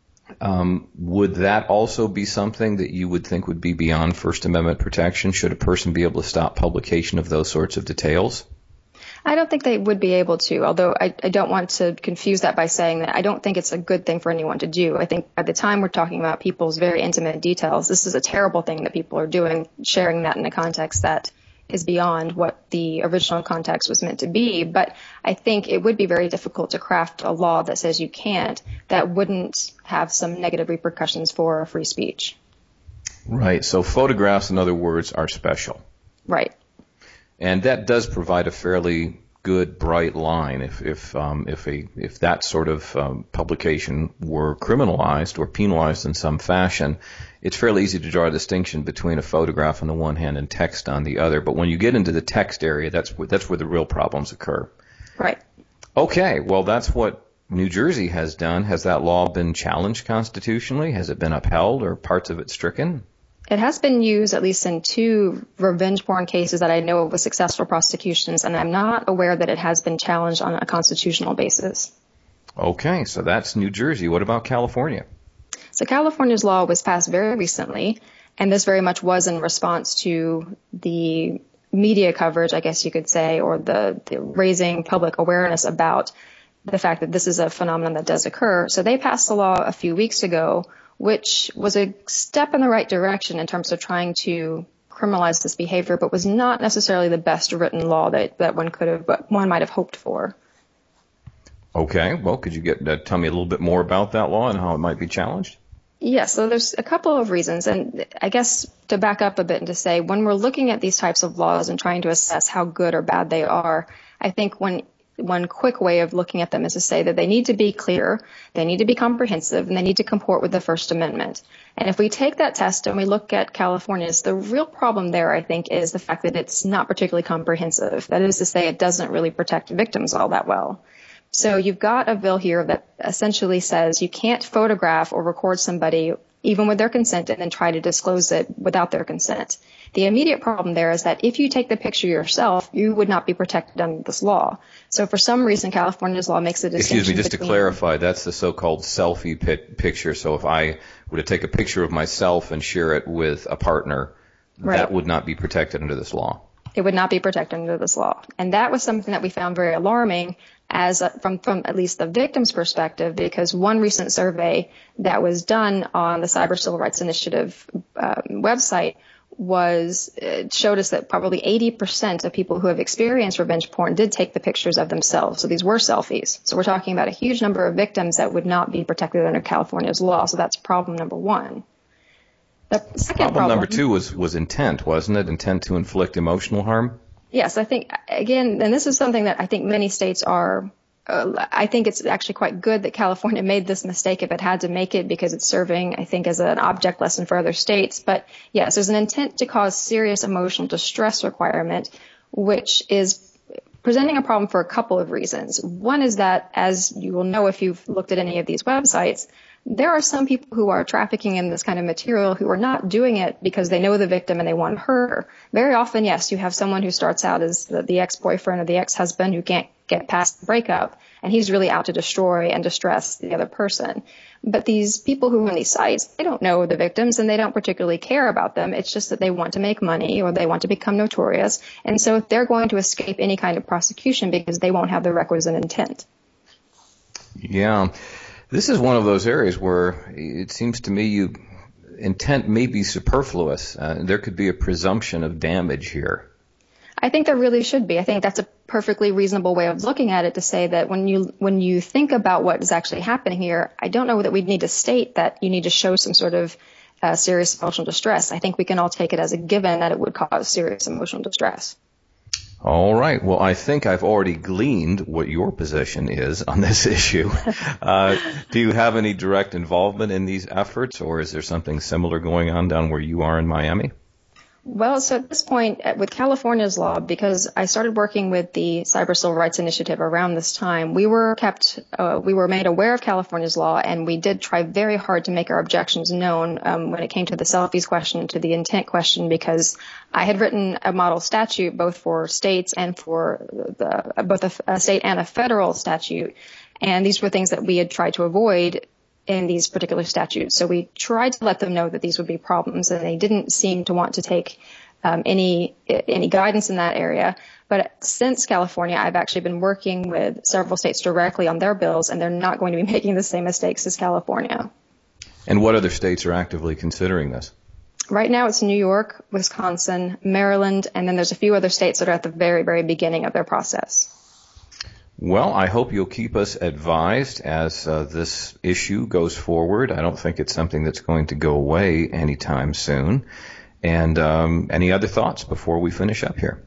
Um, would that also be something that you would think would be beyond First Amendment protection? Should a person be able to stop publication of those sorts of details? I don't think they would be able to, although I, I don't want to confuse that by saying that I don't think it's a good thing for anyone to do. I think by the time we're talking about people's very intimate details, this is a terrible thing that people are doing, sharing that in a context that is beyond what the original context was meant to be. But I think it would be very difficult to craft a law that says you can't, that wouldn't have some negative repercussions for free speech. Right. So photographs, in other words, are special. Right. And that does provide a fairly good, bright line. If if um, if a if that sort of um, publication were criminalized or penalized in some fashion, it's fairly easy to draw a distinction between a photograph on the one hand and text on the other. But when you get into the text area, that's where, that's where the real problems occur. Right. Okay. Well, that's what New Jersey has done. Has that law been challenged constitutionally? Has it been upheld or parts of it stricken? It has been used at least in two revenge porn cases that I know of with successful prosecutions, and I'm not aware that it has been challenged on a constitutional basis. Okay, so that's New Jersey. What about California? So California's law was passed very recently, and this very much was in response to the media coverage, I guess you could say, or the, the raising public awareness about the fact that this is a phenomenon that does occur. So they passed a law a few weeks ago, which was a step in the right direction in terms of trying to criminalize this behavior, but was not necessarily the best written law that, that one could have, but one might have hoped for. Okay. Well, could you get uh, tell me a little bit more about that law and how it might be challenged? Yes, so there's a couple of reasons. And I guess to back up a bit and to say, when we're looking at these types of laws and trying to assess how good or bad they are, I think when one quick way of looking at them is to say that they need to be clear, they need to be comprehensive, and they need to comport with the First Amendment. And if we take that test and we look at California's, the real problem there, I think, is the fact that it's not particularly comprehensive. That is to say, it doesn't really protect victims all that well. So you've got a bill here that essentially says you can't photograph or record somebody even with their consent, and then try to disclose it without their consent. The immediate problem there is that if you take the picture yourself, you would not be protected under this law. So for some reason, California's law makes a distinction. Excuse me, just between, to clarify, that's the so-called selfie pit picture. So if I were to take a picture of myself and share it with a partner, right, that would not be protected under this law. It would not be protected under this law. And that was something that we found very alarming as a, from, from at least the victim's perspective, because one recent survey that was done on the Cyber Civil Rights Initiative um, website was it showed us that probably eighty percent of people who have experienced revenge porn did take the pictures of themselves. So these were selfies. So we're talking about a huge number of victims that would not be protected under California's law. So that's problem number one. The second problem, problem number two was, was intent, wasn't it? Intent to inflict emotional harm? Yes, I think, again, and this is something that I think many states are, uh, I think it's actually quite good that California made this mistake if it had to make it, because it's serving, I think, as an object lesson for other states. But yes, there's an intent to cause serious emotional distress requirement, which is presenting a problem for a couple of reasons. One is that, as you will know if you've looked at any of these websites, there are some people who are trafficking in this kind of material who are not doing it because they know the victim and they want to hurt her. Very often, yes, you have someone who starts out as the, the ex-boyfriend or the ex-husband who can't get past the breakup, and he's really out to destroy and distress the other person. But these people who run these sites, they don't know the victims and they don't particularly care about them. It's just that they want to make money or they want to become notorious. And so they're going to escape any kind of prosecution because they won't have the requisite intent. Yeah. This is one of those areas where it seems to me you intent may be superfluous. Uh, there could be a presumption of damage here. I think there really should be. I think that's a perfectly reasonable way of looking at it, to say that when you when you think about what is actually happening here, I don't know that we need to state that you need to show some sort of uh, serious emotional distress. I think we can all take it as a given that it would cause serious emotional distress. All right. Well, I think I've already gleaned what your position is on this issue. Uh, do you have any direct involvement in these efforts, or is there something similar going on down where you are in Miami? Well, so at this point, with California's law, because I started working with the Cyber Civil Rights Initiative around this time, we were kept, uh, we were made aware of California's law, and we did try very hard to make our objections known um, when it came to the selfies question, to the intent question, because I had written a model statute both for states and for the, both a, a state and a federal statute, and these were things that we had tried to avoid in these particular statutes. So we tried to let them know that these would be problems, and they didn't seem to want to take um, any any guidance in that area. But since California, I've actually been working with several states directly on their bills, and they're not going to be making the same mistakes as California. And what other states are actively considering this? Right now it's New York, Wisconsin, Maryland, and then there's a few other states that are at the very, very beginning of their process. Well, I hope you'll keep us advised as uh, this issue goes forward. I don't think it's something that's going to go away anytime soon. And um, any other thoughts before we finish up here?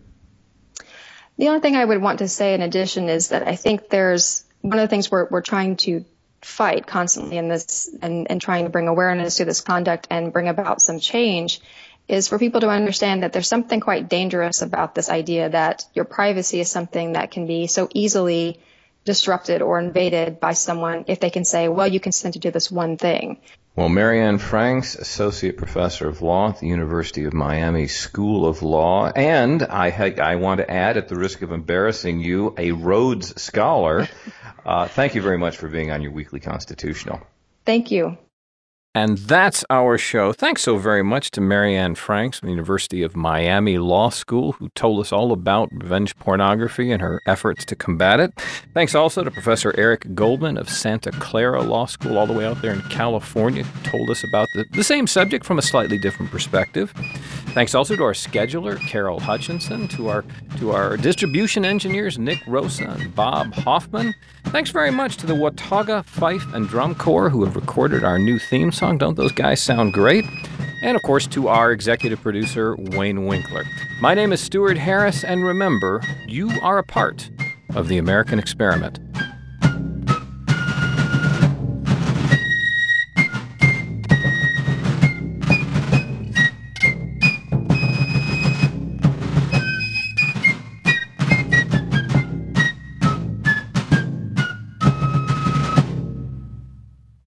The only thing I would want to say in addition is that I think there's one of the things we're, we're trying to fight constantly in this and, and trying to bring awareness to this conduct and bring about some change is for people to understand that there's something quite dangerous about this idea that your privacy is something that can be so easily disrupted or invaded by someone if they can say, well, you consented to this one thing. Well, Marianne Franks, Associate Professor of Law at the University of Miami School of Law, and I, I want to add, at the risk of embarrassing you, a Rhodes Scholar. Uh, thank you very much for being on your Weekly Constitutional. Thank you. And that's our show. Thanks so very much to Marianne Franks from the University of Miami Law School, who told us all about revenge pornography and her efforts to combat it. Thanks also to Professor Eric Goldman of Santa Clara Law School, all the way out there in California, who told us about the, the same subject from a slightly different perspective. Thanks also to our scheduler, Carol Hutchinson, to our to our distribution engineers, Nick Rosa and Bob Hoffman. Thanks very much to the Watauga Fife and Drum Corps, who have recorded our new theme song. Don't those guys sound great? And, of course, to our executive producer, Wayne Winkler. My name is Stuart Harris, and remember, you are a part of the American experiment.